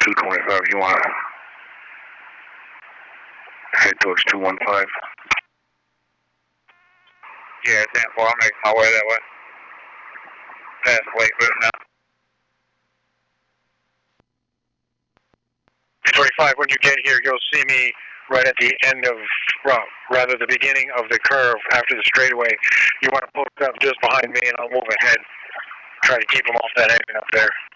225, you want to head towards 215? Yeah, 10-4, I'm making my way that way. Past Lake Boone now. 25, when you get here, you'll see me right at the end of, well, rather the beginning of the curve after the straightaway. You want to post up just behind me and I'll move ahead. Try to keep them off that exit up there.